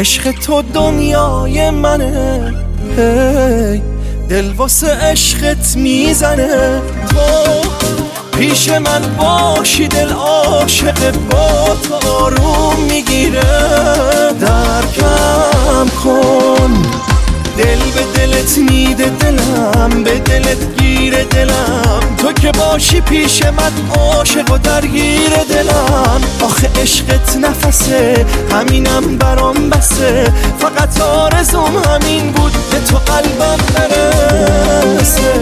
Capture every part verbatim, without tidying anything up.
عشق تو دنیای منه، هی دل واسه عشقت میزنه. تو پیش من باشی دل عاشق با تو آروم میگیره. درکم کن دل به دلت میده دلم، به دلت گیره دلم. تو که باشی پیش من عاشق و درگیر دلم. آخه عشقت نفسه، همینم برام بسه. فقط آرزوم همین بود به تو قلبم برسه.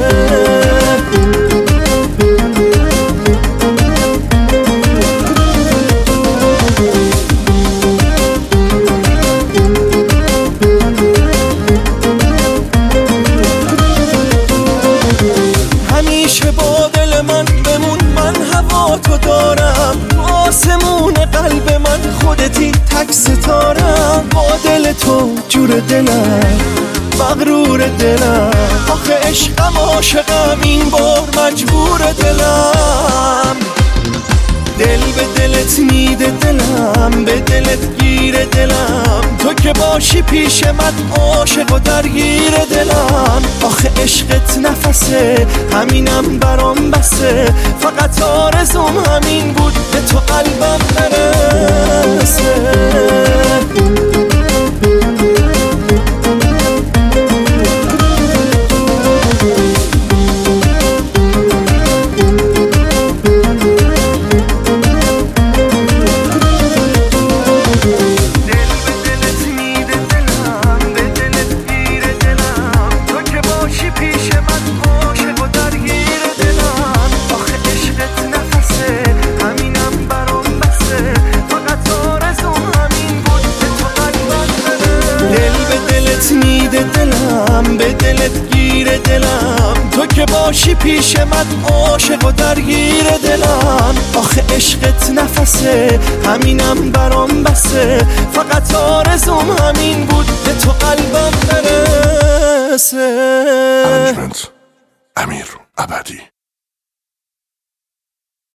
همیشه با دل من بمون، من هوا تو دارم. آسمون قلب من خودتی، تک ستارم. با دل تو جور دلم، مغرور دلم. آخه عشقم عاشقم، این بار مجبور دلم. دل به دلت میده دلم، به دلت گیره دلم. تو که باشی پیش من عاشق و درگیر دلم. آخه عشقت نفسه، همینم برام بسه. فقط آرزوم همین بود به تو قلبم برسه. میده دلم، به دلت گیره دلم. تو که باشی پیش من عاشق و درگیر دلم. آخه عشقت نفسه، همینم برام بسه. فقط آرزوم همین بود به تو قلبم برسه. ارنجمنت امیر ابدی.